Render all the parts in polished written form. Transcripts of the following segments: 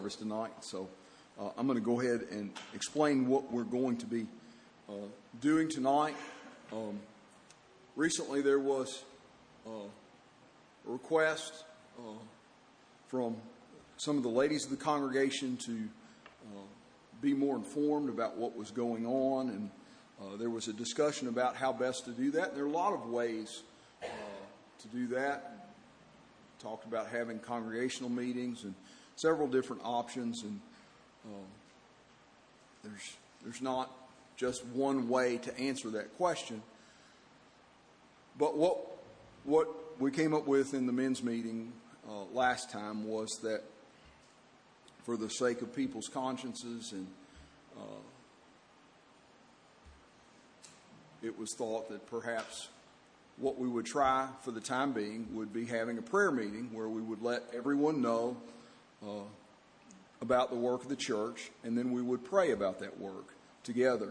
service tonight. So I'm going to go ahead and explain what we're going to be doing tonight. Recently there was a request from some of the ladies of the congregation to be more informed about what was going on, and there was a discussion about how best to do that. And there are a lot of ways to do that. Talked about having congregational meetings and several different options, and there's not just one way to answer that question. But what we came up with in the men's meeting last time was that for the sake of people's consciences, and it was thought that perhaps what we would try for the time being would be having a prayer meeting where we would let everyone know about the work of the church, and then we would pray about that work together.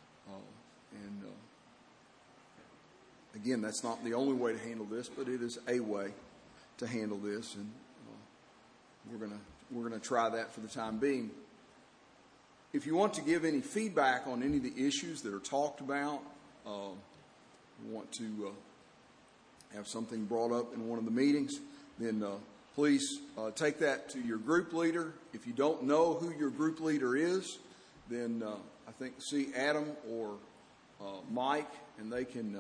Again, that's not the only way to handle this, but it is a way to handle this, and we're gonna try that for the time being. If you want to give any feedback on any of the issues that are talked about, want to have something brought up in one of the meetings, then please take that to your group leader. If you don't know who your group leader is, then I think see Adam or Mike, and they can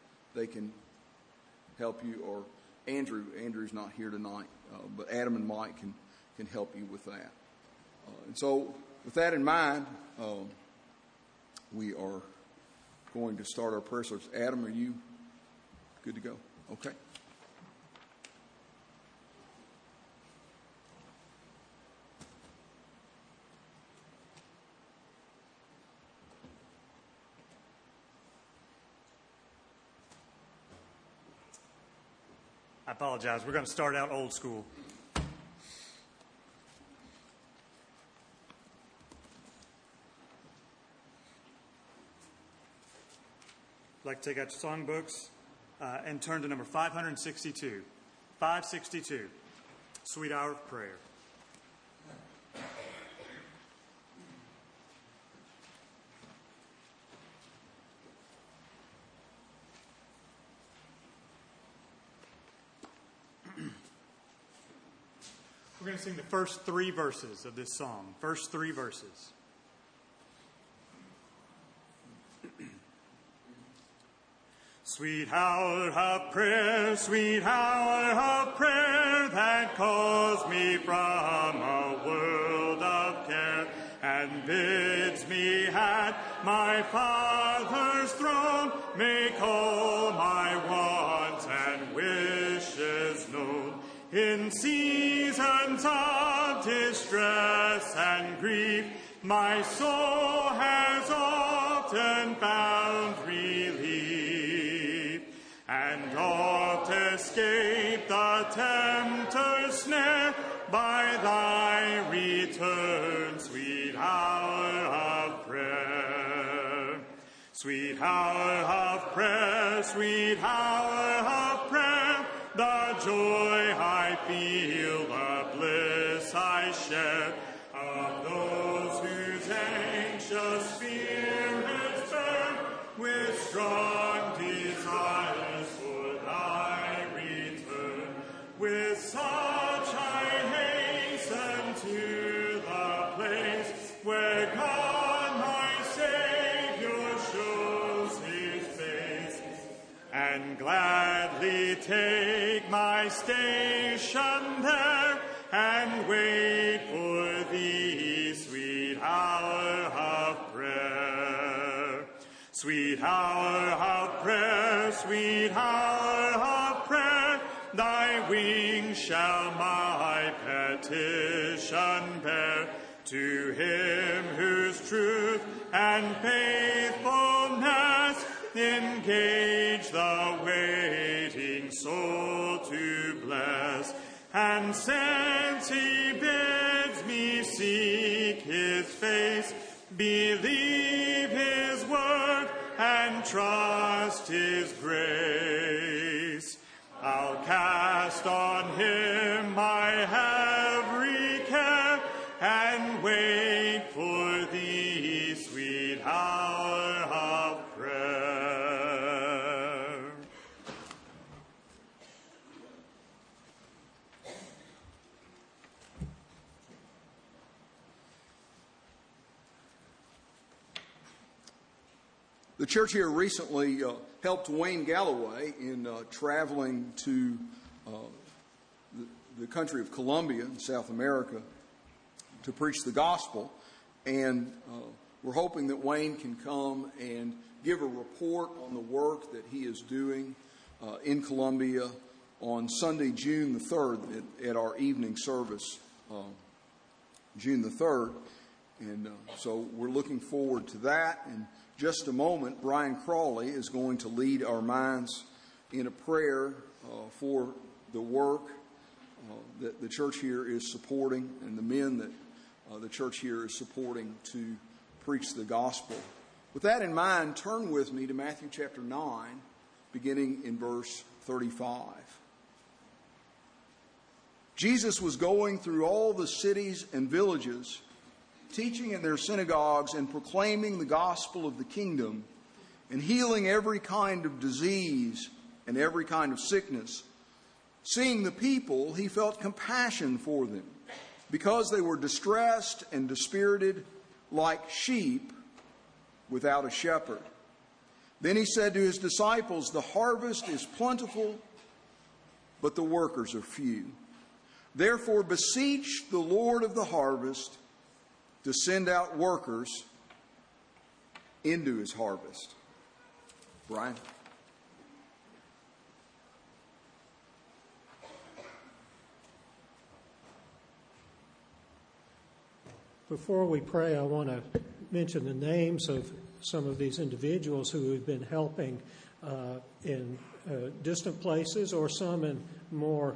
help you, or Andrew. Andrew's not here tonight, but Adam and Mike can help you with that. And so with that in mind, we are going to start our prayer service. Adam, are you good to go? Okay. I apologize. We're going to start out old school. I'd like to take out your songbooks and turn to number 562. 562, Sweet Hour of Prayer. We're going to sing the first three verses of this song. First three verses. Sweet hour of prayer, sweet hour of prayer, that calls me from a world of care, and bids me at my Father's throne make all my wants and wishes known. In seasons of distress and grief, my soul has often found relief, and oft escaped the tempter's snare by thy return, sweet hour of prayer. Sweet hour of prayer, sweet hour of prayer, the joy I feel, the bliss I share, of those whose anxious spirits burn with strong desires for thy return. With such I hasten to the place where God my Savior shows his face, and gladly take my station there, and wait for thee, sweet hour of prayer. Sweet hour of prayer, sweet hour of prayer, thy wings shall my petition bear, to him whose truth and faithfulness engage the waiting soul to bless. And since he bids me seek his face, believe his word, and trust his grace, I'll cast on him my every care, and wait for thee, sweet hour of prayer. The church here recently helped Wayne Galloway in traveling to the country of Colombia in South America to preach the gospel. And we're hoping that Wayne can come and give a report on the work that he is doing in Colombia on Sunday, June the 3rd, at our evening service, June the 3rd. And so we're looking forward to that. And just a moment, Brian Crawley is going to lead our minds in a prayer for the work that the church here is supporting and the men that the church here is supporting to preach the gospel. With that in mind, turn with me to Matthew chapter 9, beginning in verse 35. Jesus was going through all the cities and villages, teaching in their synagogues and proclaiming the gospel of the kingdom and healing every kind of disease and every kind of sickness. Seeing the people, he felt compassion for them because they were distressed and dispirited like sheep without a shepherd. Then he said to his disciples, "The harvest is plentiful, but the workers are few. Therefore beseech the Lord of the harvest to send out workers into his harvest." Brian? Before we pray, I want to mention the names of some of these individuals who have been helping in distant places or some in more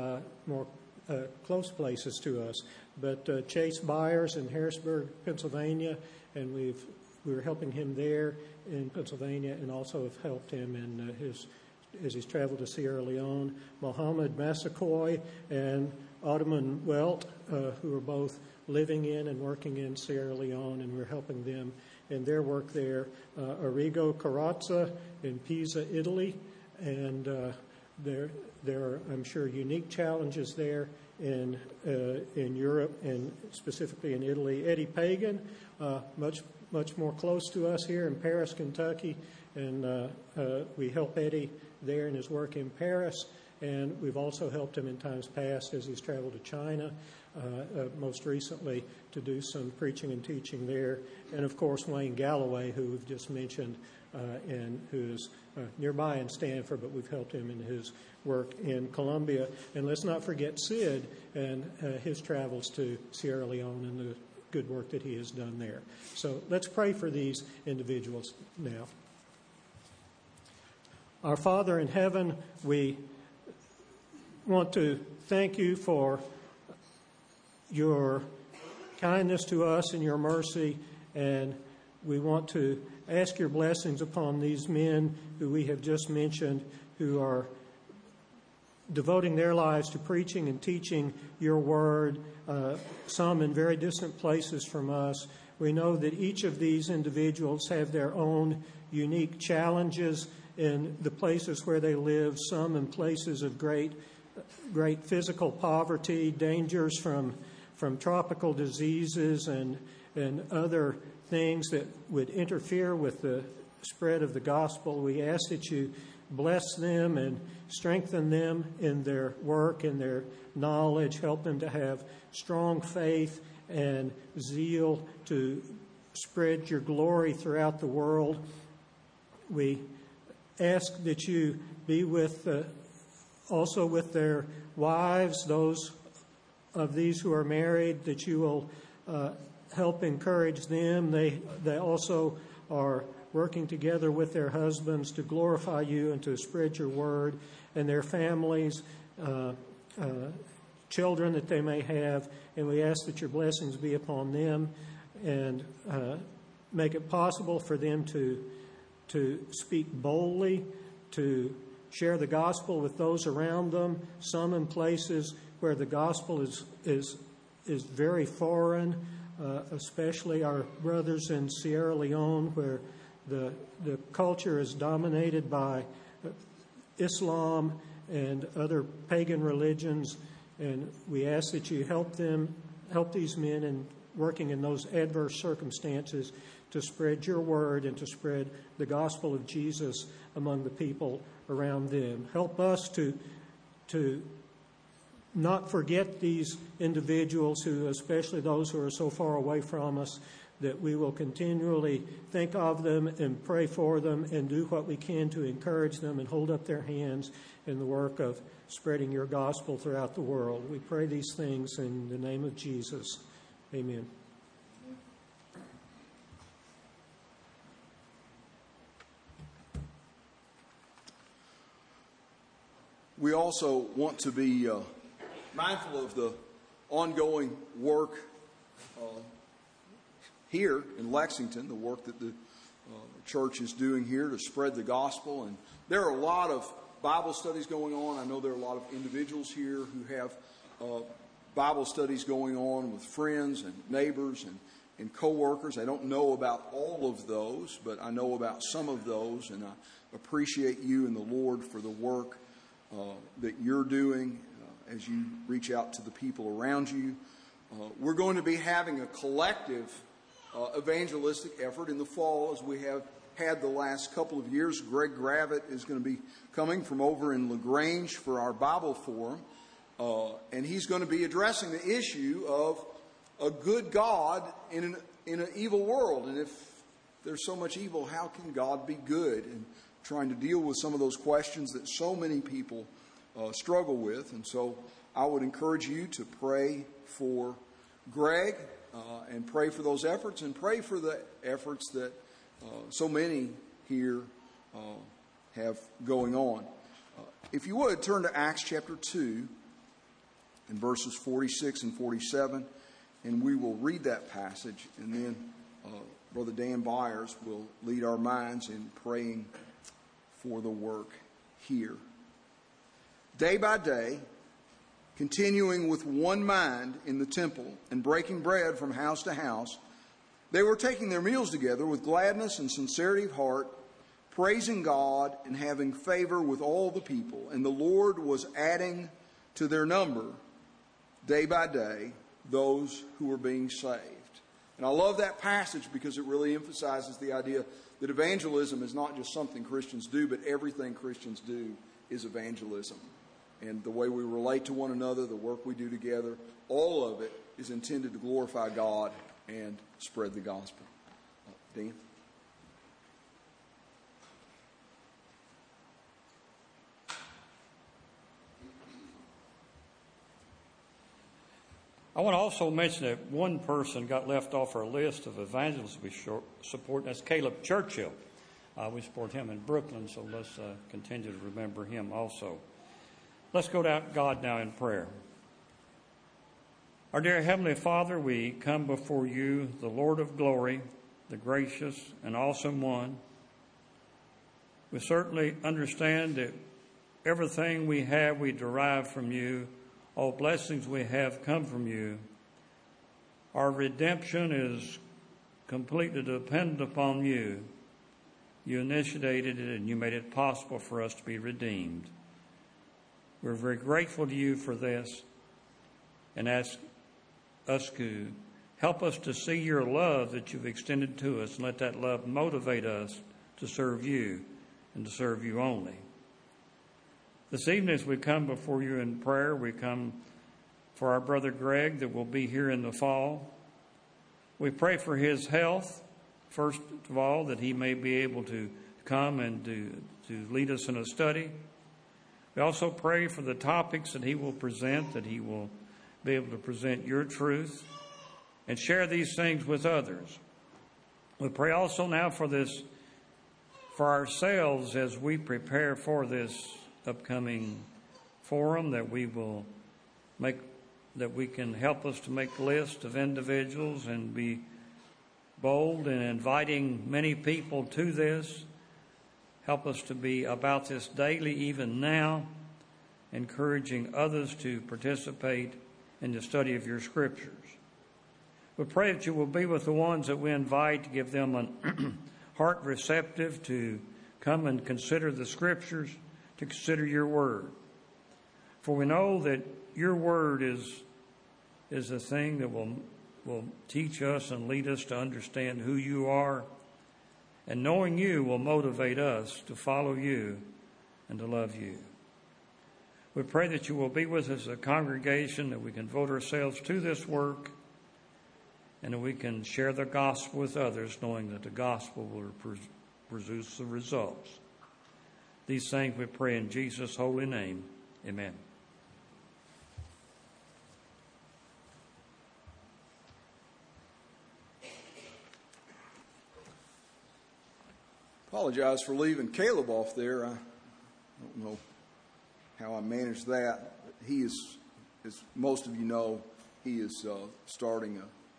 close places to us. But Chase Byers in Harrisburg, Pennsylvania, and we were helping him there in Pennsylvania, and also have helped him in as he's traveled to Sierra Leone. Mohammed Massakoy and Ottoman Welt, who are both living in and working in Sierra Leone, and we're helping them in their work there. Arrigo Carazza in Pisa, Italy, and there are, I'm sure, unique challenges there in Europe and specifically in Italy. Eddie Pagan, much more close to us here in Paris, Kentucky, and we help Eddie there in his work in Paris, and we've also helped him in times past as he's traveled to China, most recently to do some preaching and teaching there. And of course Wayne Galloway, who we've just mentioned, and who's nearby in Stanford, but we've helped him in his work in Colombia. And let's not forget Sid and his travels to Sierra Leone and the good work that he has done there. So let's pray for these individuals now. Our Father in heaven, we want to thank you for your kindness to us and your mercy, and we want to ask your blessings upon these men who we have just mentioned, who are devoting their lives to preaching and teaching your word, some in very distant places from us. We know that each of these individuals have their own unique challenges in the places where they live, some in places of great physical poverty, dangers from tropical diseases and other things that would interfere with the spread of the gospel. We ask that you bless them and strengthen them in their work and their knowledge, help them to have strong faith and zeal to spread your glory throughout the world. We ask that you be with also with their wives, those of these who are married, that you will help encourage them. They also are working together with their husbands to glorify you and to spread your word, and their families, children that they may have. And we ask that your blessings be upon them and make it possible for them to speak boldly, to share the gospel with those around them, some in places where the gospel is is very foreign, especially our brothers in Sierra Leone, where the culture is dominated by Islam and other pagan religions, and we ask that you help these men in working in those adverse circumstances to spread your word and to spread the gospel of Jesus among the people around them. Help us to not forget these individuals who, especially those who are so far away from us, that we will continually think of them and pray for them and do what we can to encourage them and hold up their hands in the work of spreading your gospel throughout the world. We pray these things in the name of Jesus. Amen. We also want to be mindful of the ongoing work here in Lexington, the work that the church is doing here to spread the gospel. And there are a lot of Bible studies going on. I know there are a lot of individuals here who have Bible studies going on with friends and neighbors and co-workers. I don't know about all of those, but I know about some of those, and I appreciate you and the Lord for the work that you're doing as you reach out to the people around you. We're going to be having a collective evangelistic effort in the fall, as we have had the last couple of years. Greg Gravitt is going to be coming from over in LaGrange for our Bible Forum, and he's going to be addressing the issue of a good God in an evil world. And if there's so much evil, how can God be good? And trying to deal with some of those questions that so many people struggle with. And so I would encourage you to pray for Greg and pray for those efforts, and pray for the efforts that so many here have going on. If you would, turn to Acts chapter 2 and verses 46 and 47, and we will read that passage, and then Brother Dan Byers will lead our minds in praying for the work here. Day by day, continuing with one mind in the temple and breaking bread from house to house, they were taking their meals together with gladness and sincerity of heart, praising God and having favor with all the people. And the Lord was adding to their number day by day those who were being saved. And I love that passage because it really emphasizes the idea that evangelism is not just something Christians do, but everything Christians do is evangelism. And the way we relate to one another, the work we do together, all of it is intended to glorify God and spread the gospel. Dan? I want to also mention that one person got left off our list of evangelists we support, and that's Caleb Churchill. We support him in Brooklyn, so let's continue to remember him also. Let's go to God now in prayer. Our dear Heavenly Father, we come before you, the Lord of glory, the gracious and awesome one. We certainly understand that everything we have we derive from you. All blessings we have come from you. Our redemption is completely dependent upon you. You initiated it and you made it possible for us to be redeemed. We're very grateful to you for this and ask us to help us to see your love that you've extended to us, and let that love motivate us to serve you and to serve you only. This evening, as we come before you in prayer, we come for our brother Greg that will be here in the fall. We pray for his health, first of all, that he may be able to come and to lead us in a study. We also pray for the topics that he will present, that he will be able to present your truth and share these things with others. We pray also now for ourselves as we prepare for this upcoming forum, that we can help us to make lists of individuals and be bold in inviting many people to this. Help us to be about this daily, even now, encouraging others to participate in the study of your scriptures. We pray that you will be with the ones that we invite, to give them a heart receptive to come and consider the scriptures, to consider your word. For we know that your word is the thing that will teach us and lead us to understand who you are. And knowing you will motivate us to follow you and to love you. We pray that you will be with us as a congregation, that we can devote ourselves to this work, and that we can share the gospel with others, knowing that the gospel will produce the results. These things we pray in Jesus' holy name. Amen. Apologize for leaving Caleb off there. I don't know how I managed that. But he is, as most of you know, he is starting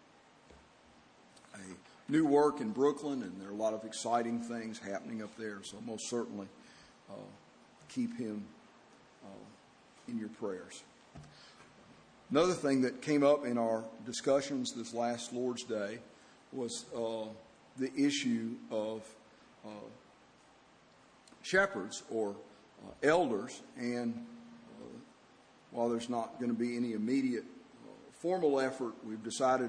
a new work in Brooklyn, and there are a lot of exciting things happening up there. So most certainly keep him in your prayers. Another thing that came up in our discussions this last Lord's Day was the issue of shepherds or elders, and while there's not going to be any immediate formal effort, we've decided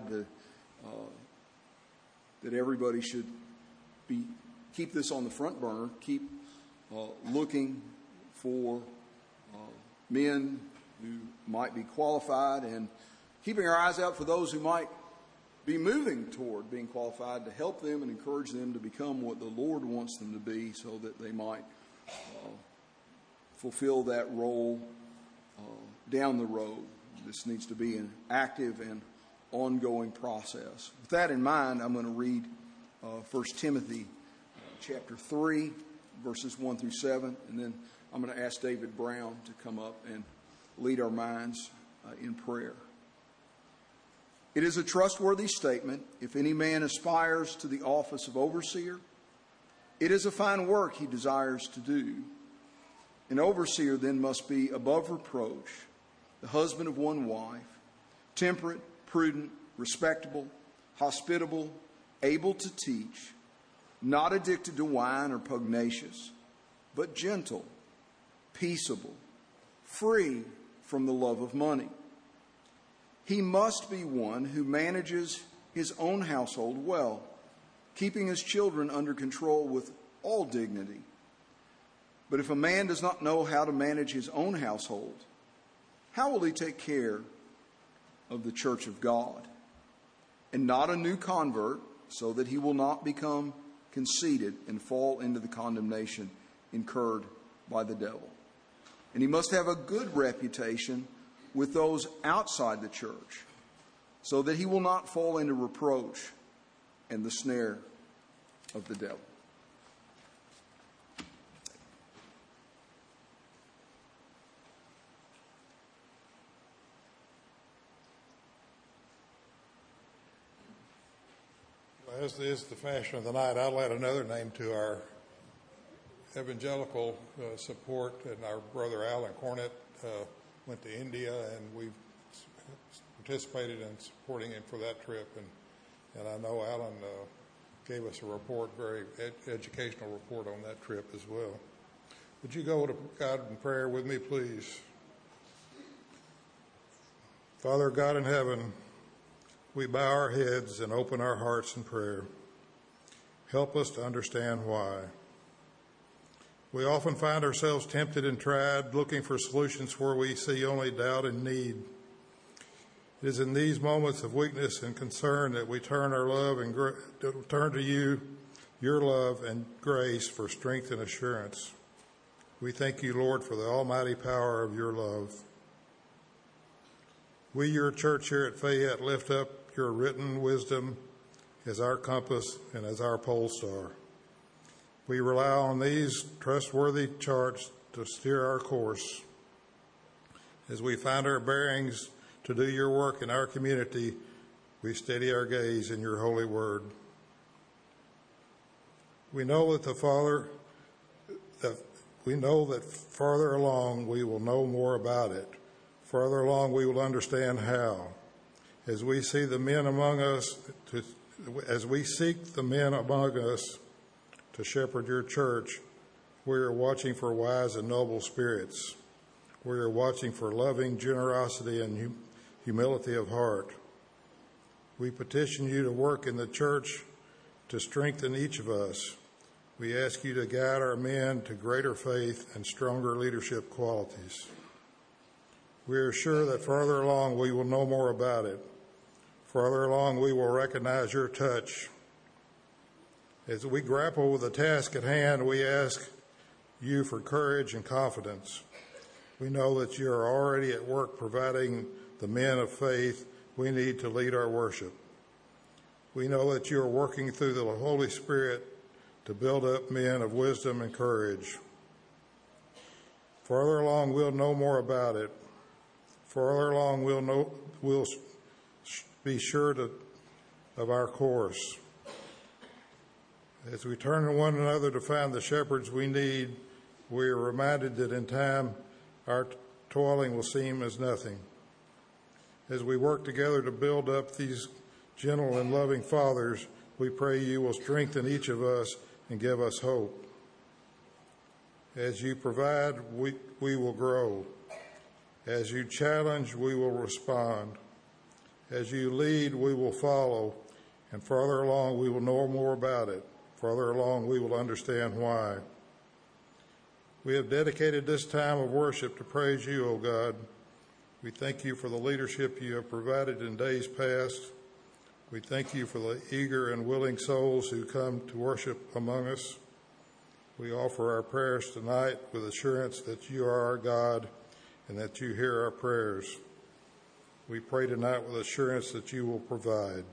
that everybody should keep this on the front burner, keep looking for men who might be qualified, and keeping our eyes out for those who might be moving toward being qualified, to help them and encourage them to become what the Lord wants them to be, so that they might fulfill that role down the road. This needs to be an active and ongoing process. With that in mind, I'm going to read 1 Timothy chapter 3, verses 1 through 7, and then I'm going to ask David Brown to come up and lead our minds in prayer. It is a trustworthy statement. If any man aspires to the office of overseer, it is a fine work he desires to do. An overseer then must be above reproach, the husband of one wife, temperate, prudent, respectable, hospitable, able to teach, not addicted to wine or pugnacious, but gentle, peaceable, free from the love of money. He must be one who manages his own household well, keeping his children under control with all dignity. But if a man does not know how to manage his own household, how will he take care of the church of God? And not a new convert, so that he will not become conceited and fall into the condemnation incurred by the devil. And he must have a good reputation with those outside the church, so that he will not fall into reproach and the snare of the devil. As is the fashion of the night, I'll add another name to our evangelical support, and our brother Alan Cornett went to India, and we've participated in supporting him for that trip. And I know Alan gave us a report, very educational report on that trip as well. Would you go to God in prayer with me, please? Father God in heaven, we bow our heads and open our hearts in prayer. Help us to understand why. We often find ourselves tempted and tried, looking for solutions where we see only doubt and need. It is in these moments of weakness and concern that we turn our love and turn to you, your love and grace, for strength and assurance. We thank you, Lord, for the almighty power of your love. We, your church here at Fayette, lift up your written wisdom as our compass and as our pole star. We rely on these trustworthy charts to steer our course. As we find our bearings to do your work in our community, we steady our gaze in your holy word. We know that farther along we will know more about it, Farther along, we will understand how. As we seek the men among us to shepherd your church, we are watching for wise and noble spirits. We are watching for loving generosity and humility of heart. We petition you to work in the church to strengthen each of us. We ask you to guide our men to greater faith and stronger leadership qualities. We are sure that farther along we will know more about it. Farther along we will recognize your touch. As we grapple with the task at hand, we ask you for courage and confidence. We know that you are already at work providing the men of faith we need to lead our worship. We know that you are working through the Holy Spirit to build up men of wisdom and courage. Farther along, we'll know more about it. Farther along, we'll be sure of our course. As we turn to one another to find the shepherds we need, we are reminded that in time our toiling will seem as nothing. As we work together to build up these gentle and loving fathers, we pray you will strengthen each of us and give us hope. As you provide, we will grow. As you challenge, we will respond. As you lead, we will follow. And farther along, we will know more about it. Farther along, we will understand why. We have dedicated this time of worship to praise you, O God. We thank you for the leadership you have provided in days past. We thank you for the eager and willing souls who come to worship among us. We offer our prayers tonight with assurance that you are our God and that you hear our prayers. We pray tonight with assurance that you will provide.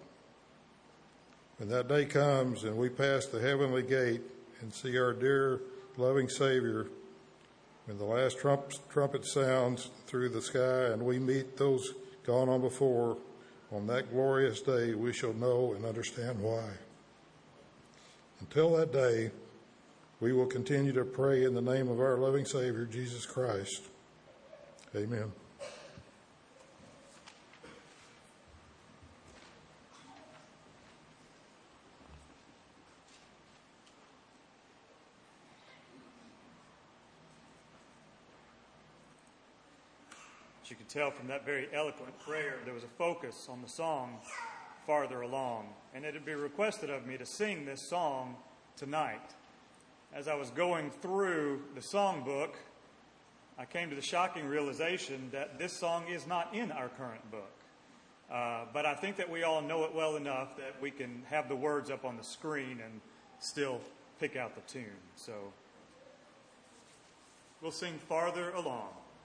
When that day comes and we pass the heavenly gate and see our dear, loving Savior, when the last trumpet sounds through the sky and we meet those gone on before, on that glorious day we shall know and understand why. Until that day, we will continue to pray in the name of our loving Savior, Jesus Christ. Amen. As you can tell from that very eloquent prayer, there was a focus on the song Farther Along, and it had been requested of me to sing this song tonight. As I was going through the songbook, I came to the shocking realization that this song is not in our current book. But I think that we all know it well enough that we can have the words up on the screen and still pick out the tune. So we'll sing Farther Along.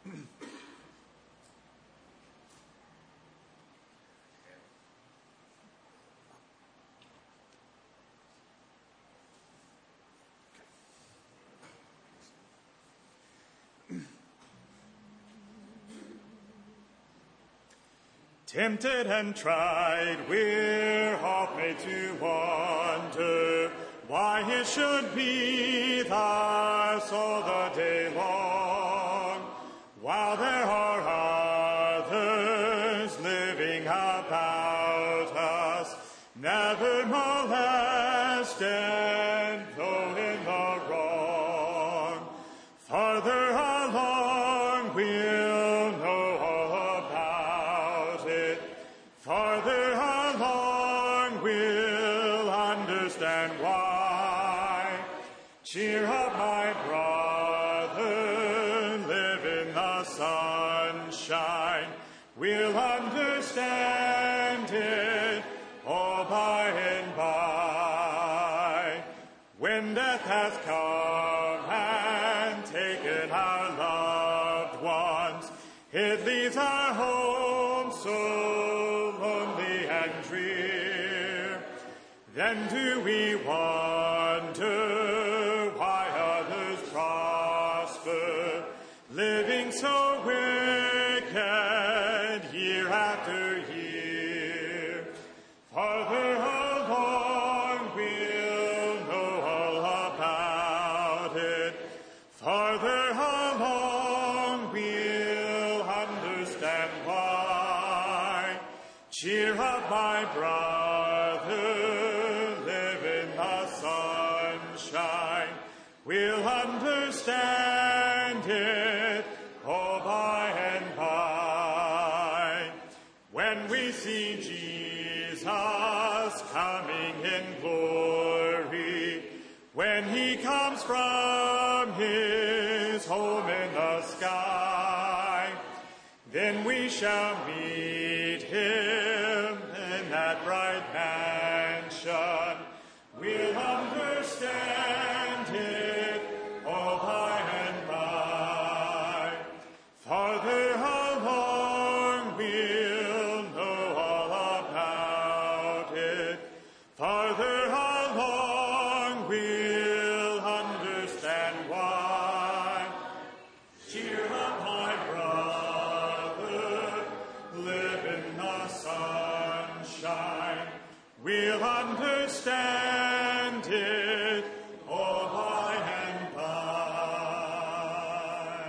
Tempted and tried, we're oft made to wonder why it should be thus all the day long, while there are others living about us, never molested, though in the wrong. Farther along, we'll know all about it. Farther along, we'll understand why. Cheer up, my brother, live in the sunshine. We'll understand it all by and by. When death has come and taken our loved ones, it leaves our home so lonely and drear. Then do we wonder why others prosper, living so wicked year after year. Farther along, we'll know all about it. Farther along, we'll understand Father, live in the sunshine. We'll understand it all by and by. When we see Jesus coming in glory, when he comes from his home in the sky, then we shall meet him in that bright mansion. We'll understand it all by and by. Farther along we'll know all about it. Farther along we'll understand why. Cheer up, my brother, live in the sunshine. We'll understand it all by and by.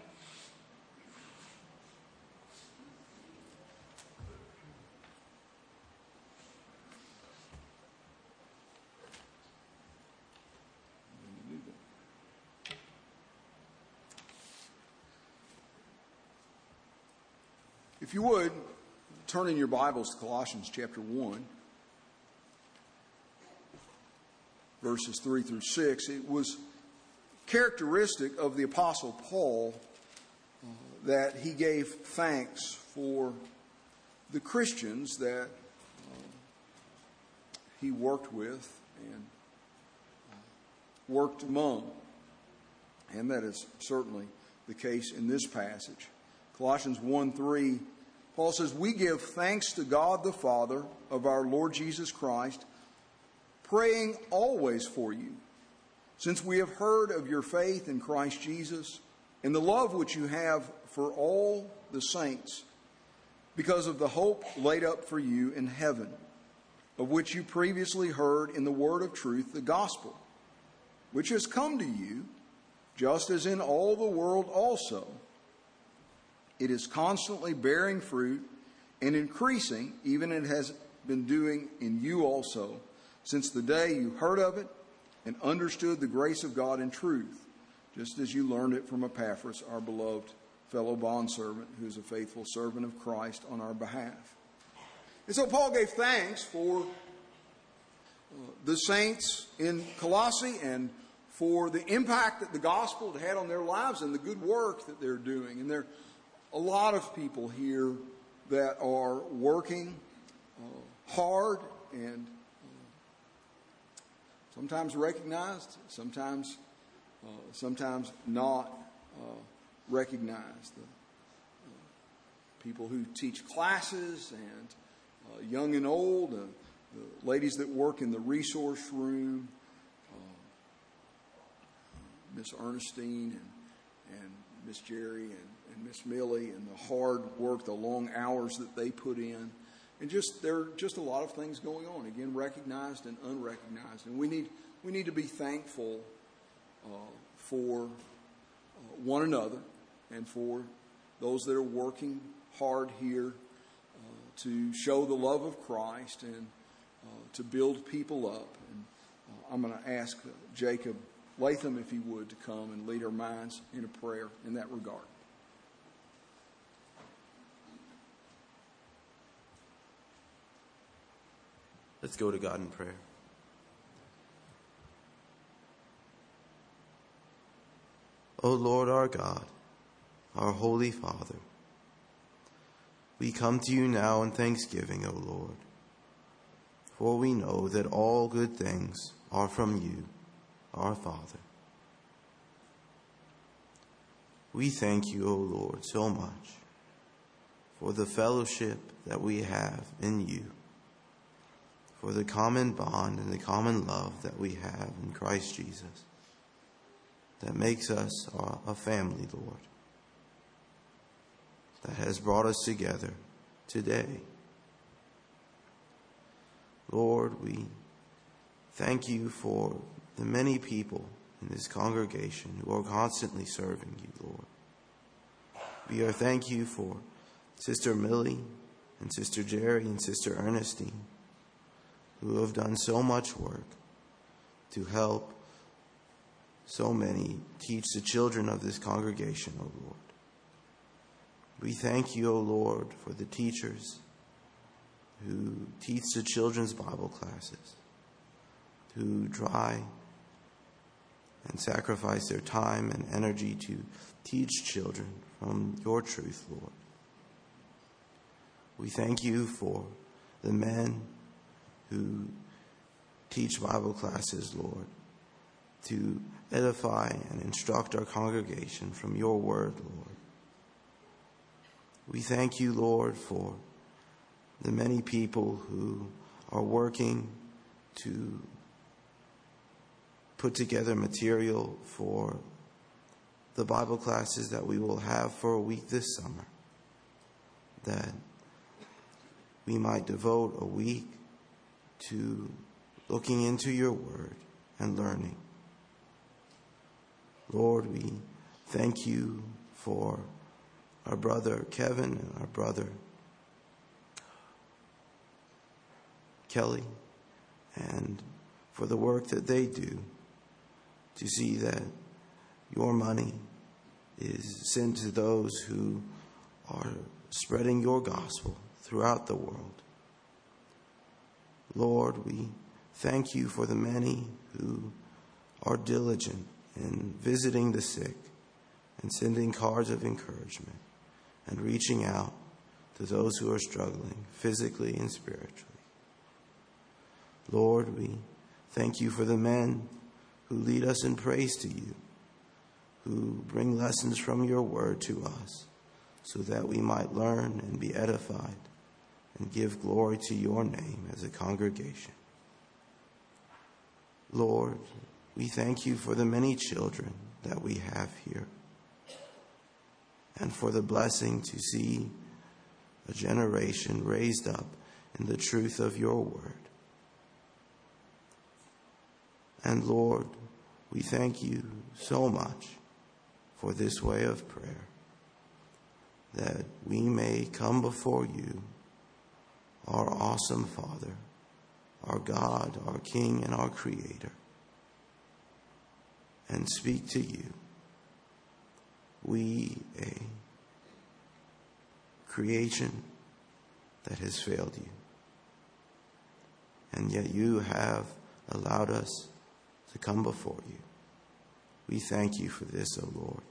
If you would, turn in your Bibles to Colossians chapter 1, verses 3 through 6. It was characteristic of the Apostle Paul that he gave thanks for the Christians that he worked with and worked among. And that is certainly the case in this passage. Colossians 1:3, Paul says, "We give thanks to God the Father of our Lord Jesus Christ, praying always for you, since we have heard of your faith in Christ Jesus and the love which you have for all the saints, because of the hope laid up for you in heaven, of which you previously heard in the word of truth, the gospel, which has come to you, just as in all the world also. It is constantly bearing fruit and increasing, even as it has been doing in you also, since the day you heard of it and understood the grace of God in truth, just as you learned it from Epaphras, our beloved fellow bondservant, who is a faithful servant of Christ on our behalf." And so Paul gave thanks for the saints in Colossae and for the impact that the gospel had on their lives and the good work that they're doing. And there are a lot of people here that are working hard and sometimes recognized, sometimes not recognized. The people who teach classes and young and old, the ladies that work in the resource room, Miss Ernestine and Miss Jerry and Miss Millie, and the hard work, the long hours that they put in. And there are just a lot of things going on, again, recognized and unrecognized. And we need to be thankful for one another and for those that are working hard here to show the love of Christ and to build people up. And I'm going to ask Jacob Latham, if he would, to come and lead our minds in a prayer in that regard. Let's go to God in prayer. O Lord our God, our Holy Father, we come to you now in thanksgiving, O Lord, for we know that all good things are from you, our Father. We thank you, O Lord, so much for the fellowship that we have in you, for the common bond and the common love that we have in Christ Jesus that makes us a family, Lord, that has brought us together today. Lord, we thank you for the many people in this congregation who are constantly serving you, Lord. We thank you for Sister Millie and Sister Jerry and Sister Ernestine, who have done so much work to help so many teach the children of this congregation, O Lord. We thank you, O Lord, for the teachers who teach the children's Bible classes, who try and sacrifice their time and energy to teach children from your truth, Lord. We thank you for the men who teach Bible classes, Lord, to edify and instruct our congregation from your word, Lord. We thank you, Lord, for the many people who are working to put together material for the Bible classes that we will have for a week this summer, that we might devote a week to looking into your word and learning. Lord, we thank you for our brother Kevin and our brother Kelly, and for the work that they do to see that your money is sent to those who are spreading your gospel throughout the world. Lord, we thank you for the many who are diligent in visiting the sick and sending cards of encouragement and reaching out to those who are struggling physically and spiritually. Lord, we thank you for the men who lead us in praise to you, who bring lessons from your word to us so that we might learn and be edified and give glory to your name as a congregation. Lord, we thank you for the many children that we have here and for the blessing to see a generation raised up in the truth of your word. And Lord, we thank you so much for this way of prayer, that we may come before you, our awesome Father, our God, our King, and our Creator, and speak to you. We, a creation that has failed you, and yet you have allowed us to come before you. We thank you for this, O Lord.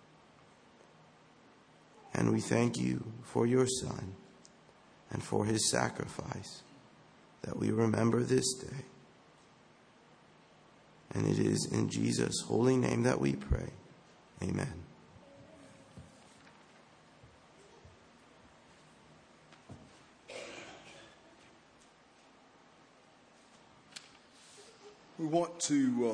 And we thank you for your Son and for his sacrifice that we remember this day. And it is in Jesus' holy name that we pray. Amen. We want to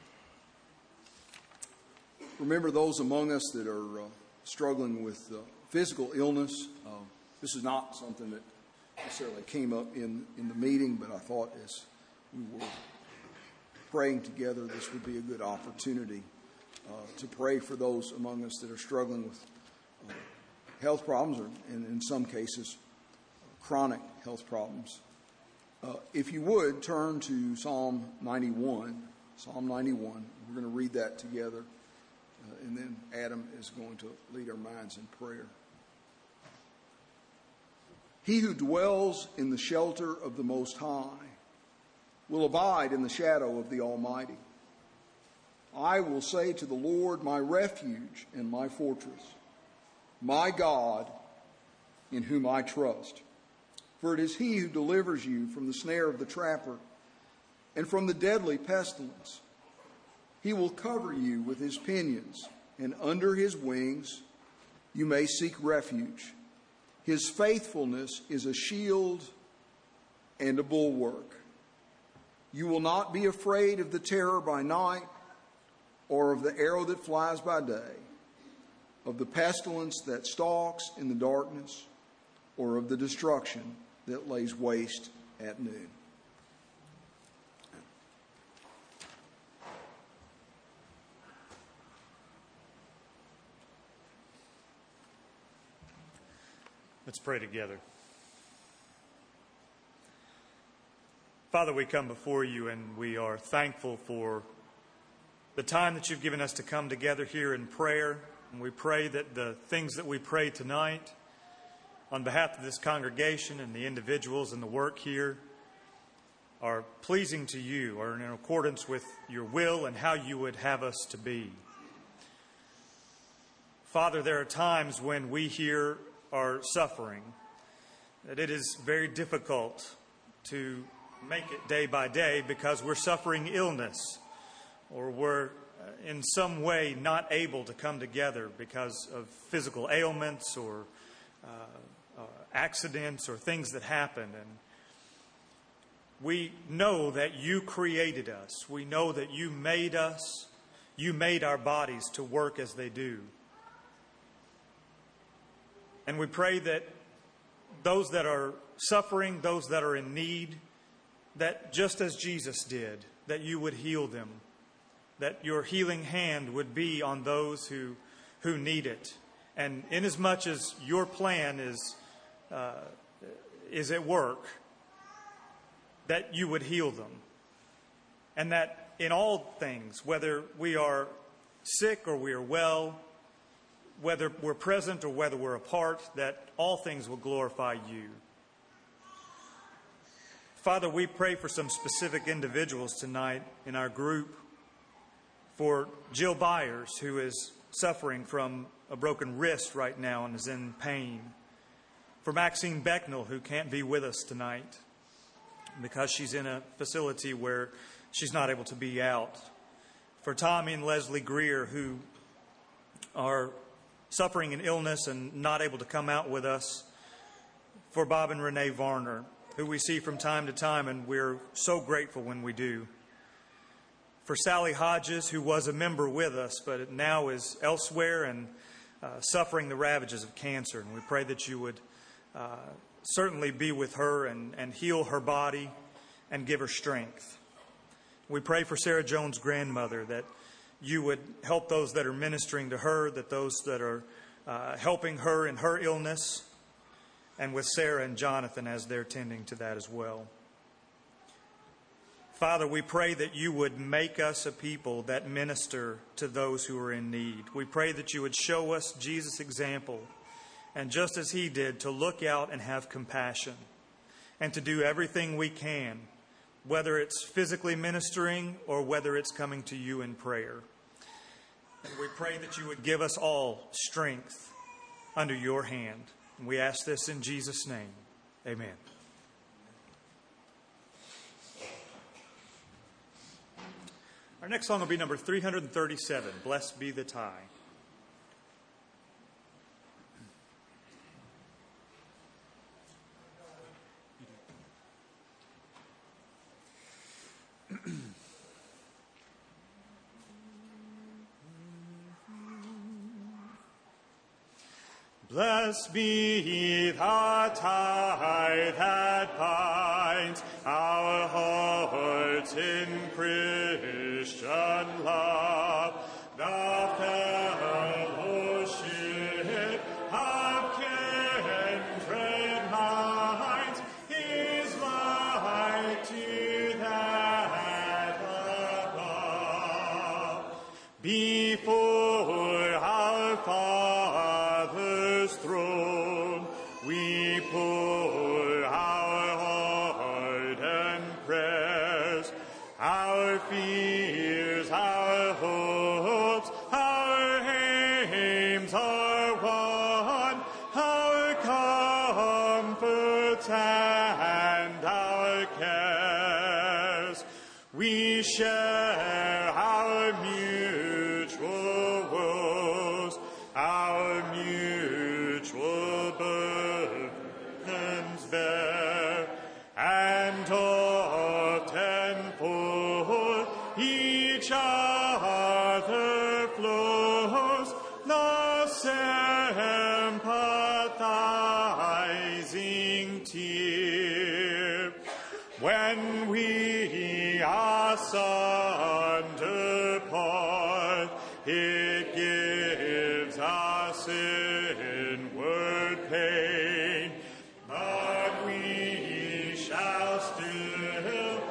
remember those among us that are struggling with physical illness. This is not something that necessarily came up in the meeting, but I thought as we were praying together, this would be a good opportunity to pray for those among us that are struggling with health problems, or in some cases, chronic health problems. If you would, turn to Psalm 91. Psalm 91. We're going to read that together, and then Adam is going to lead our minds in prayer. He who dwells in the shelter of the Most High will abide in the shadow of the Almighty. I will say to the Lord, my refuge and my fortress, my God, in whom I trust. For it is he who delivers you from the snare of the trapper and from the deadly pestilence. He will cover you with his pinions, and under his wings you may seek refuge. His faithfulness is a shield and a bulwark. You will not be afraid of the terror by night, or of the arrow that flies by day, of the pestilence that stalks in the darkness, or of the destruction that lays waste at noon. Let's pray together. Father, we come before you and we are thankful for the time that you've given us to come together here in prayer. And we pray that the things that we pray tonight on behalf of this congregation and the individuals and the work here are pleasing to you, are in accordance with your will and how you would have us to be. Father, there are times when we here are suffering, that it is very difficult to make it day by day because we're suffering illness or we're in some way not able to come together because of physical ailments or accidents or things that happen. And we know that you created us. We know that you made us. You made our bodies to work as they do. And we pray that those that are suffering, those that are in need, that just as Jesus did, that you would heal them, that your healing hand would be on those who need it. And inasmuch as your plan is at work, that you would heal them. And that in all things, whether we are sick or we are well, whether we're present or whether we're apart, that all things will glorify you. Father, we pray for some specific individuals tonight in our group. For Jill Byers, who is suffering from a broken wrist right now and is in pain. For Maxine Becknell, who can't be with us tonight because she's in a facility where she's not able to be out. For Tommy and Leslie Greer, who are suffering an illness and not able to come out with us. For Bob and Renee Varner, who we see from time to time, and we're so grateful when we do. For Sally Hodges, who was a member with us, but now is elsewhere and suffering the ravages of cancer. And we pray that you would certainly be with her and heal her body and give her strength. We pray for Sarah Jones' grandmother, that you would help those that are ministering to her, that those that are helping her in her illness, and with Sarah and Jonathan as they're tending to that as well. Father, we pray that you would make us a people that minister to those who are in need. We pray that you would show us Jesus' example, and just as he did, to look out and have compassion, and to do everything we can, whether it's physically ministering or whether it's coming to you in prayer. And we pray that you would give us all strength under your hand. And we ask this in Jesus' name. Amen. Our next song will be number 337, Blessed Be the Tie. Blessed be the tie that binds our hearts in Christian love, the fellowship of kindred minds is like to that above. Before our Father's throne, we pour our ardent prayers, our fears, our hopes, our aims are one, our comforts and our cares. We share our mutual woes, our mutual burdens bear, and often for each other flows the sympathizing tear. When we asunder part, it gives us inward pain, but we shall still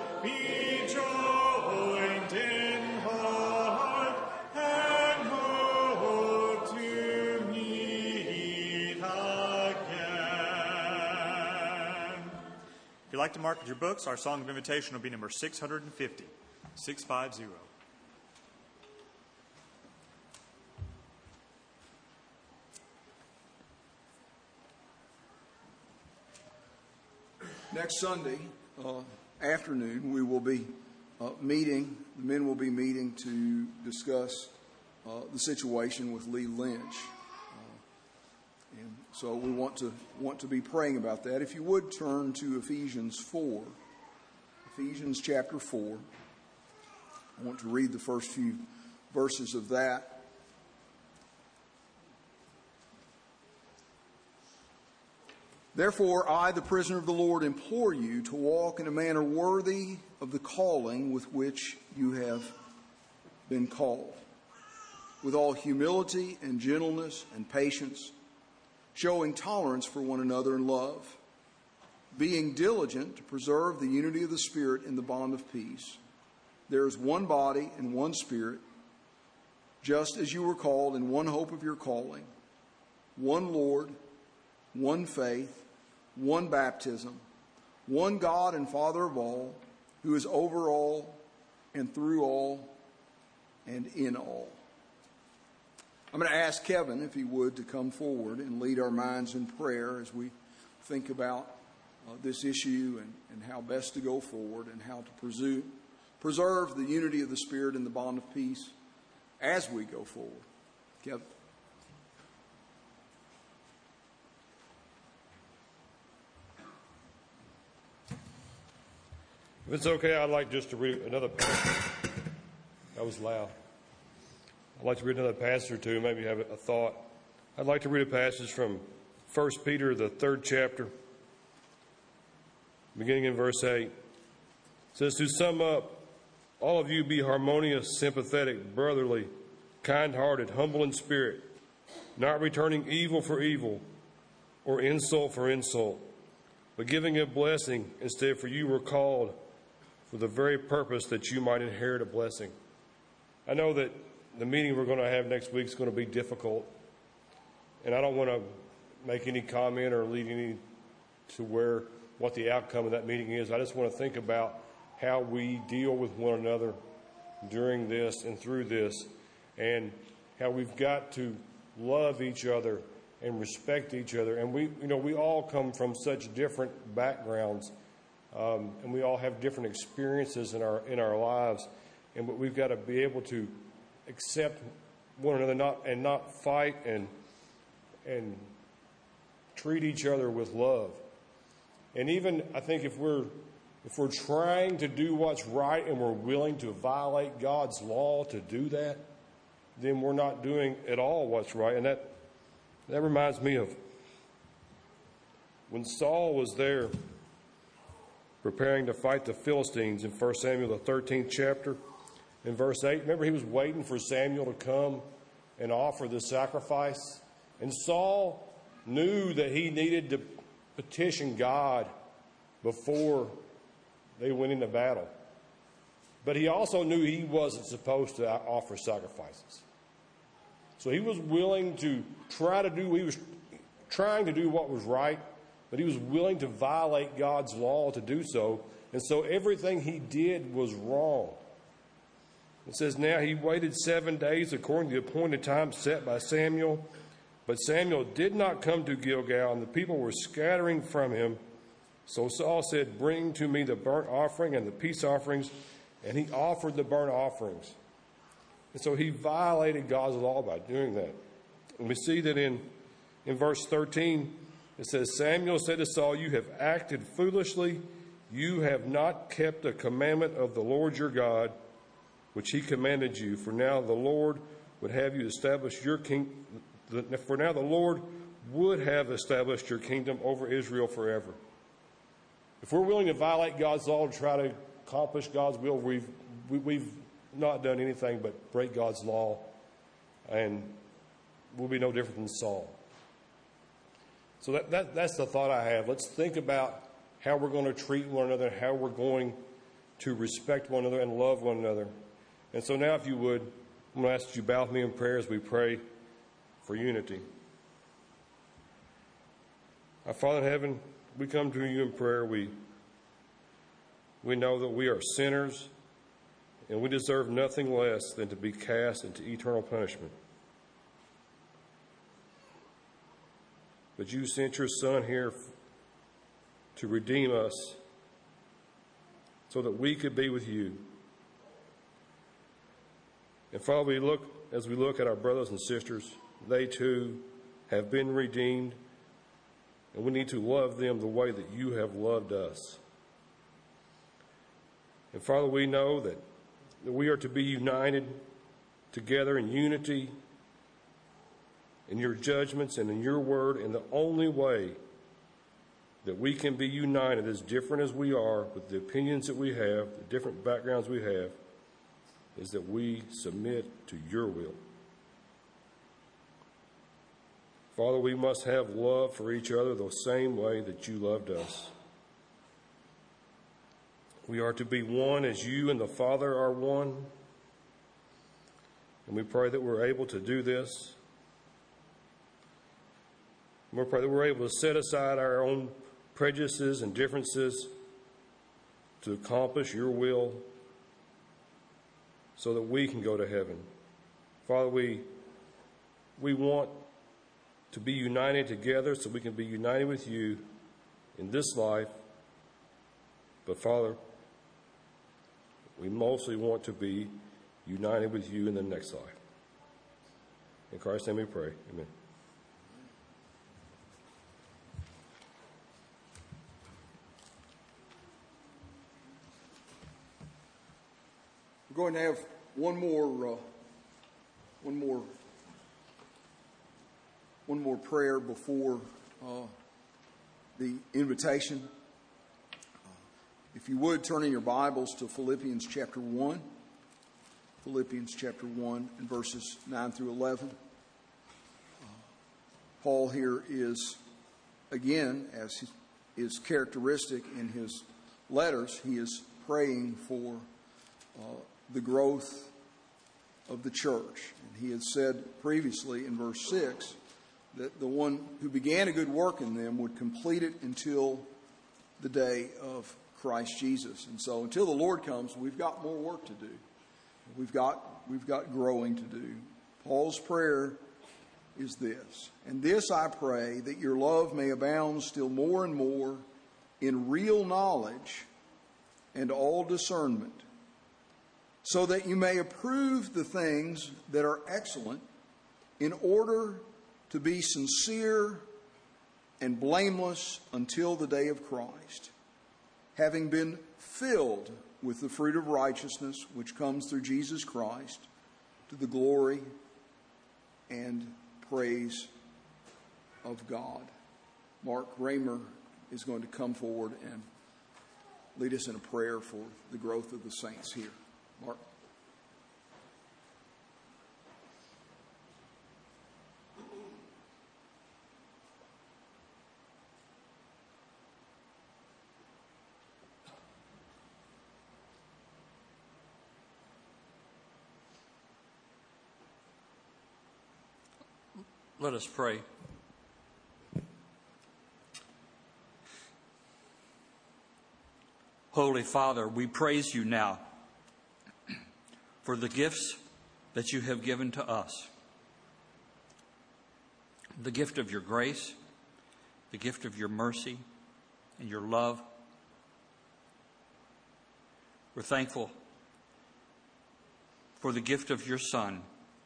like to mark with your books, our song of invitation will be number 650. 650. Next Sunday afternoon, we will be meeting, the men will be meeting to discuss the situation with Lee Lynch. And so we want to be praying about that. If you would turn to Ephesians 4, Ephesians chapter 4. I want to read the first few verses of that. Therefore, I, the prisoner of the Lord, implore you to walk in a manner worthy of the calling with which you have been called, with all humility and gentleness and patience, showing tolerance for one another in love, being diligent to preserve the unity of the Spirit in the bond of peace. There is one body and one Spirit, just as you were called in one hope of your calling, one Lord, one faith, one baptism, one God and Father of all, who is over all and through all and in all. I'm going to ask Kevin, if he would, to come forward and lead our minds in prayer as we think about this issue and how best to go forward and how to preserve the unity of the Spirit and the bond of peace as we go forward. Kevin. If it's okay, I'd like just to read another passage. That was loud. I'd like to read another passage or two, maybe have a thought. I'd like to read a passage from 1 Peter, the 3rd chapter, beginning in verse 8. It says, to sum up, all of you be harmonious, sympathetic, brotherly, kind-hearted, humble in spirit, not returning evil for evil or insult for insult, but giving a blessing instead, for you were called for the very purpose that you might inherit a blessing. I know that the meeting we're going to have next week is going to be difficult, and I don't want to make any comment or lead any to what the outcome of that meeting is. I just want to think about how we deal with one another during this and through this, and how we've got to love each other and respect each other. And we all come from such different backgrounds, and we all have different experiences in our lives, and we've got to be able to accept one another, not fight and treat each other with love. And even I think if we're trying to do what's right and we're willing to violate God's law to do that, then we're not doing at all what's right. And that reminds me of when Saul was there preparing to fight the Philistines in 1 Samuel, the 13th chapter, in verse 8. Remember, he was waiting for Samuel to come and offer the sacrifice. And Saul knew that he needed to petition God before they went into battle. But he also knew he wasn't supposed to offer sacrifices. So he was willing to he was trying to do what was right, but he was willing to violate God's law to do so. And so everything he did was wrong. It says, now he waited 7 days according to the appointed time set by Samuel. But Samuel did not come to Gilgal, and the people were scattering from him. So Saul said, bring to me the burnt offering and the peace offerings. And he offered the burnt offerings. And so he violated God's law by doing that. And we see that in verse 13, it says, Samuel said to Saul, you have acted foolishly. You have not kept the commandment of the Lord your God, which he commanded you. For now the Lord would have you establish your kingdom. For now the Lord would have established your kingdom over Israel forever. If we're willing to violate God's law to try to accomplish God's will, we've not done anything but break God's law, and we'll be no different than Saul. So that's the thought I have. Let's think about how we're going to treat one another, how we're going to respect one another and love one another. And so now, if you would, I'm going to ask that you bow with me in prayer as we pray for unity. Our Father in heaven, we come to you in prayer. We We know that we are sinners and we deserve nothing less than to be cast into eternal punishment. But you sent your Son here to redeem us so that we could be with you. And Father, as we look at our brothers and sisters, they too have been redeemed, and we need to love them the way that you have loved us. And Father, we know that we are to be united together in unity in your judgments and in your word, and the only way that we can be united, as different as we are, with the opinions that we have, the different backgrounds we have, is that we submit to your will. Father, we must have love for each other the same way that you loved us. We are to be one as you and the Father are one. And we pray that we're able to do this. We pray that we're able to set aside our own prejudices and differences to accomplish your will so that we can go to heaven. Father, we want to be united together so we can be united with you in this life. But Father, we mostly want to be united with you in the next life. In Christ's name we pray. Amen. We're going to have one more prayer before the invitation. If you would, turn in your Bibles to Philippians chapter 1. Philippians chapter 1 and verses 9 through 11. Paul here is, again, as is characteristic in his letters, he is praying for the growth of the church. And he had said previously in verse 6 that the one who began a good work in them would complete it until the day of Christ Jesus. And so until the Lord comes, we've got more work to do. We've got growing to do. Paul's prayer is this: and this I pray, that your love may abound still more and more in real knowledge and all discernment, so that you may approve the things that are excellent, in order to be sincere and blameless until the day of Christ, having been filled with the fruit of righteousness which comes through Jesus Christ, to the glory and praise of God. Mark Raymer is going to come forward and lead us in a prayer for the growth of the saints here. Mark. Let us pray. Holy Father, we praise you now for the gifts that you have given to us. The gift of your grace, the gift of your mercy and your love. We're thankful for the gift of your Son,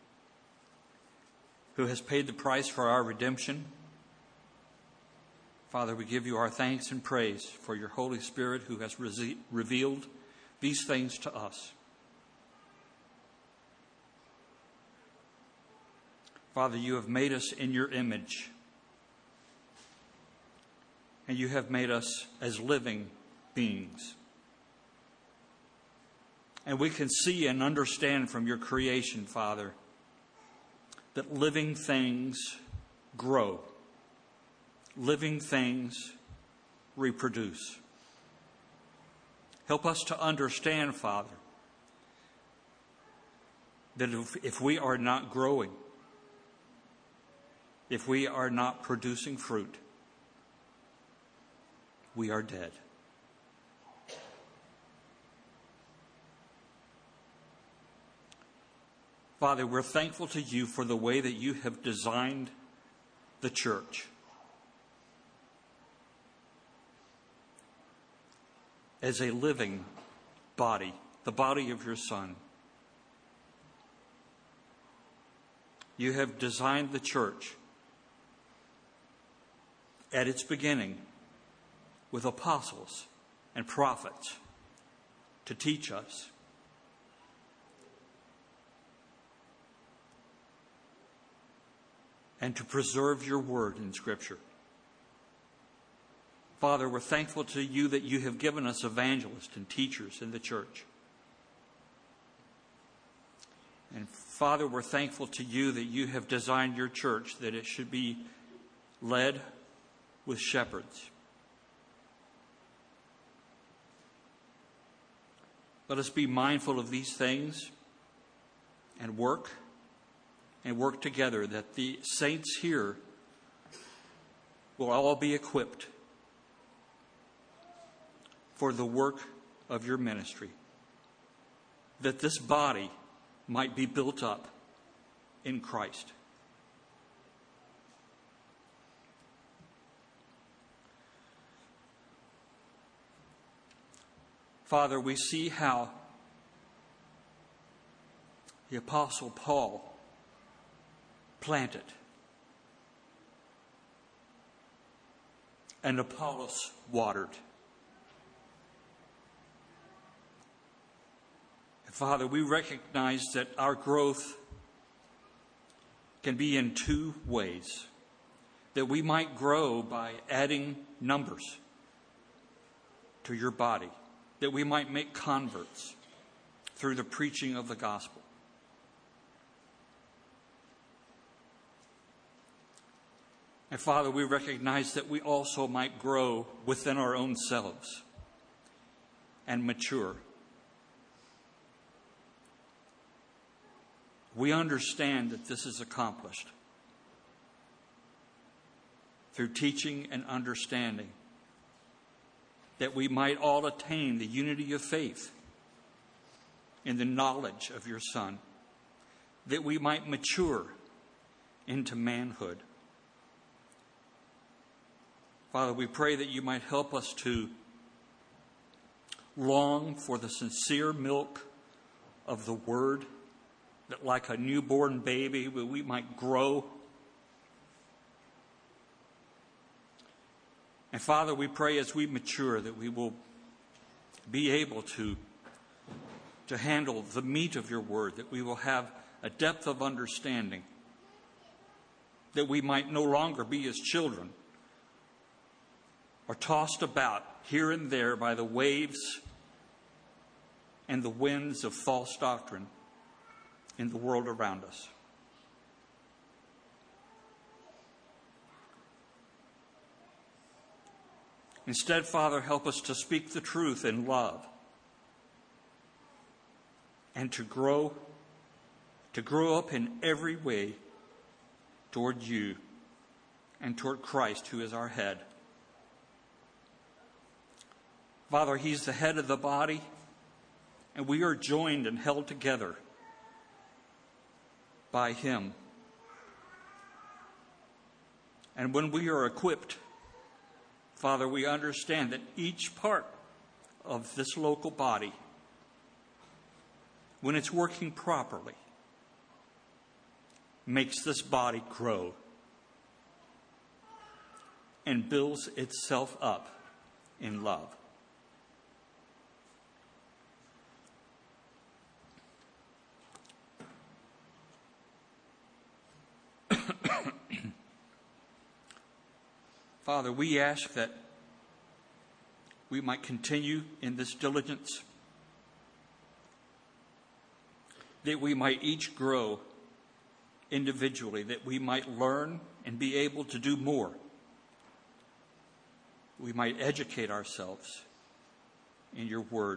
who has paid the price for our redemption. Father, we give you our thanks and praise for your Holy Spirit, who has revealed these things to us. Father, you have made us in your image, and you have made us as living beings. And we can see and understand from your creation, Father, that living things grow. Living things reproduce. Help us to understand, Father, that if we are not growing, if we are not producing fruit, we are dead. Father, we're thankful to you for the way that you have designed the church. As a living body, the body of your Son. You have designed the church at its beginning with apostles and prophets to teach us. And to preserve your word in Scripture. Father, we're thankful to you that you have given us evangelists and teachers in the church. And Father, we're thankful to you that you have designed your church that it should be led with shepherds. Let us be mindful of these things and work together that the saints here will all be equipped for the work of your ministry, that this body might be built up in Christ. Father, we see how the Apostle Paul planted and Apollos watered. And Father, we recognize that our growth can be in two ways. That we might grow by adding numbers to your body. That we might make converts through the preaching of the gospel. And Father, we recognize that we also might grow within our own selves and mature. We understand that this is accomplished through teaching and understanding, that we might all attain the unity of faith in the knowledge of your Son, that we might mature into manhood. Father, we pray that you might help us to long for the sincere milk of the Word, that like a newborn baby, we might grow. And Father, we pray as we mature that we will be able to handle the meat of your Word, that we will have a depth of understanding, that we might no longer be as children, are tossed about here and there by the waves and the winds of false doctrine in the world around us. Instead, Father, help us to speak the truth in love and to grow up in every way toward you and toward Christ, who is our head. Father, he's the head of the body, and we are joined and held together by him. And when we are equipped, Father, we understand that each part of this local body, when it's working properly, makes this body grow and builds itself up in love. Father, we ask that we might continue in this diligence, that we might each grow individually, that we might learn and be able to do more. We might educate ourselves in your word.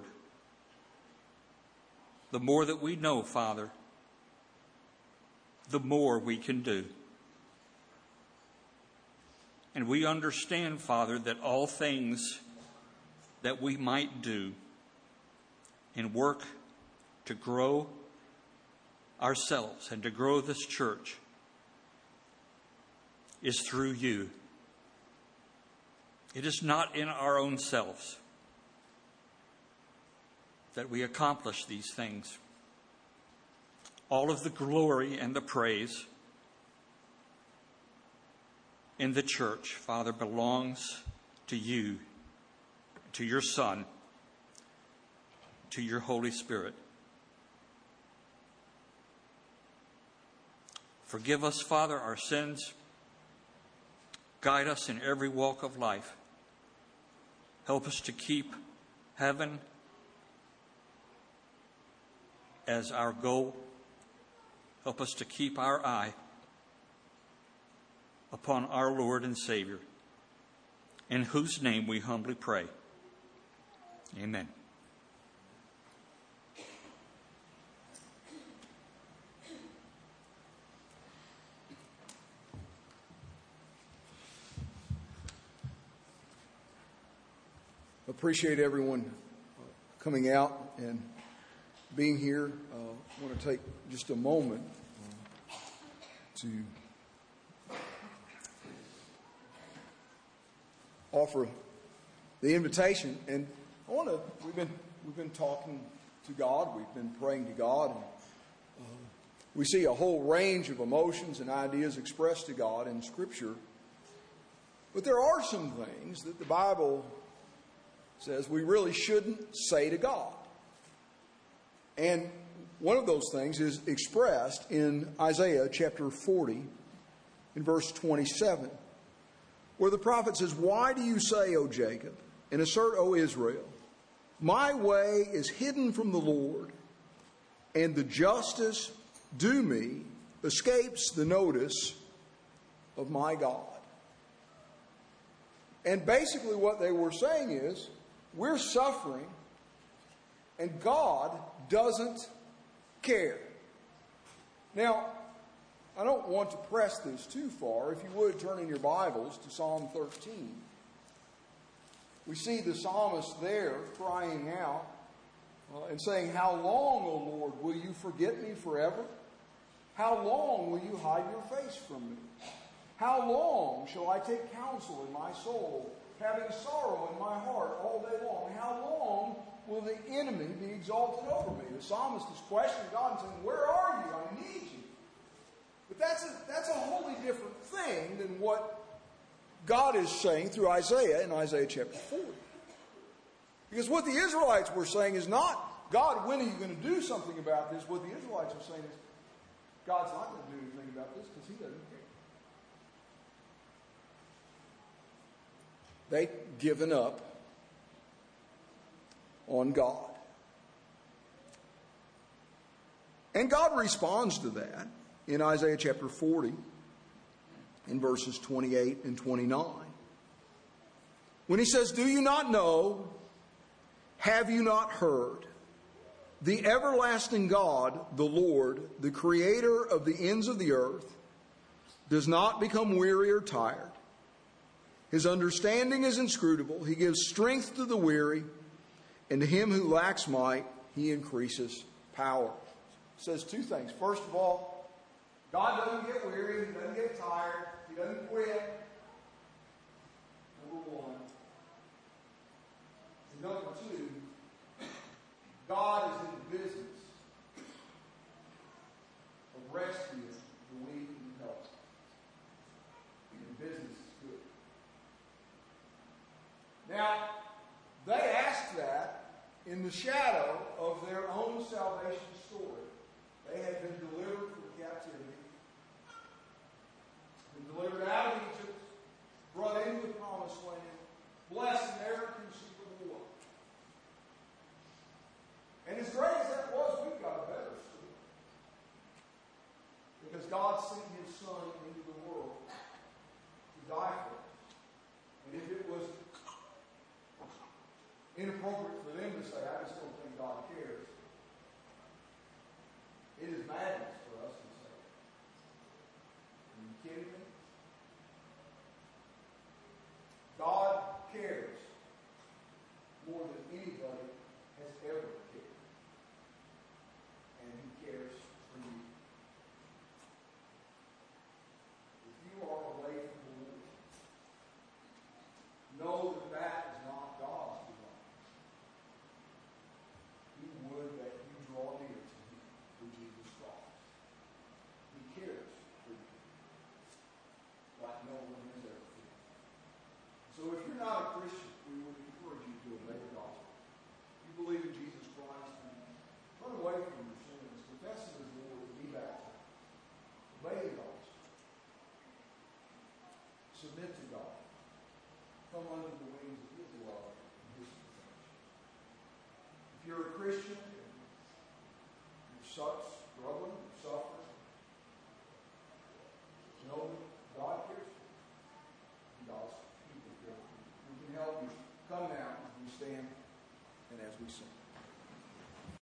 The more that we know, Father, the more we can do. And we understand, Father, that all things that we might do in work to grow ourselves and to grow this church is through you. It is not in our own selves that we accomplish these things. All of the glory and the praise in the church, Father, belongs to you, to your Son, to your Holy Spirit. Forgive us, Father, our sins. Guide us in every walk of life. Help us to keep heaven as our goal. Help us to keep our eye upon our Lord and Savior, in whose name we humbly pray. Amen. Appreciate everyone coming out and being here. I want to take just a moment to offer the invitation, and we've been talking to God, we've been praying to God, and we see a whole range of emotions and ideas expressed to God in Scripture. But there are some things that the Bible says we really shouldn't say to God. And one of those things is expressed in Isaiah chapter 40 in verse 27, where the prophet says, "Why do you say, O Jacob, and assert, O Israel, my way is hidden from the Lord, and the justice due me escapes the notice of my God." And basically what they were saying is, we're suffering, and God doesn't care. Now, I don't want to press this too far. If you would, turn in your Bibles to Psalm 13. We see the psalmist there crying out and saying, "How long, O Lord, will you forget me forever? How long will you hide your face from me? How long shall I take counsel in my soul, having sorrow in my heart all day long? How long will the enemy be exalted over me?" The psalmist is questioning God and saying, "Where are you? I need you." But that's a wholly different thing than what God is saying through Isaiah in Isaiah chapter 40. Because what the Israelites were saying is not, "God, when are you going to do something about this?" What the Israelites are saying is, God's not going to do anything about this because He doesn't care. They've given up on God. And God responds to that in Isaiah chapter 40 in verses 28 and 29. When He says, "Do you not know? Have you not heard? The everlasting God, the Lord, the creator of the ends of the earth, does not become weary or tired. His understanding is inscrutable. He gives strength to the weary, and to him who lacks might, He increases power." It says two things. First of all, God doesn't get weary. He doesn't get tired. He doesn't quit. Number one. And number two, God is in the business of rescuing the weak and the helpless. And business is good. Now, they asked that in the shadow of their own salvation story. They had been delivered from captivity, been delivered out of Egypt, brought into the promised land, blessed in every conceivable way. And as great as that was, we've got a better story. Because God sent His Son into the world to die for us. And if it was inappropriate for them to say, "I just don't think God cares," it is madness for us to say, "Are you kidding me?" God cares. Come now, as we stand and as we sing.